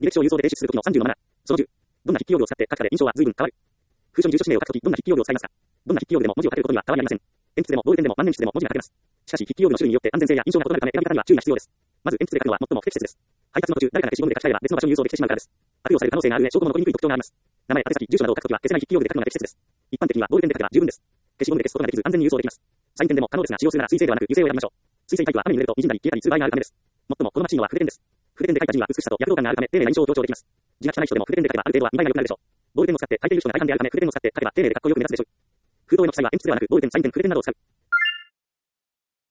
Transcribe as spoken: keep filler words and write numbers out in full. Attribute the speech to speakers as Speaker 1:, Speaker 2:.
Speaker 1: 履歴書を郵送で提出するときのさんじゅうのマナー。そのじゅう。どんな筆記用具を使って書くかで印象は随分変わる。封書に住所氏名を書くとき、どんな筆記用具を使いますか？どんな筆記用具でも文字を書けることには変わりありません。鉛筆でもボールペンでも万年筆でも文字が書けます。しかし筆記用具の種類によって安全性や印象が異なるため選び方には注意が必要です。まず鉛筆で書くのは最も不適切です。配達の途中、誰かが消しゴムで書き換えれば別の場所に郵送できてしまうからです。悪用される可能性がある上、証拠も残りにくい特徴があります。名前、宛先、住所などを書くときは消せない筆記用具で書くのが適切です。一般的にはボールペンで書けば十分です。消しゴムで消すことができず安全に郵送できます。サインペンでも可能ですが使用するなら水性ではなく油性を選びましょう。水性タイプは雨に濡れると滲んだり消えたりする場合があるためです。最も好ましいのは筆ペンです。筆ペンで書いた字には美しさと躍動感があるため丁寧な印象を強調できます。字が汚い人でも筆ペンで書けばある程度は見栄えが良くなるでしょう。ボールペンを使って大抵の人が大半であるため筆ペンを使って書けば丁寧でかっこよく目立つでしょう。封筒への記載は鉛筆ではなくボールペン、サインペン、筆ペンなどを使う。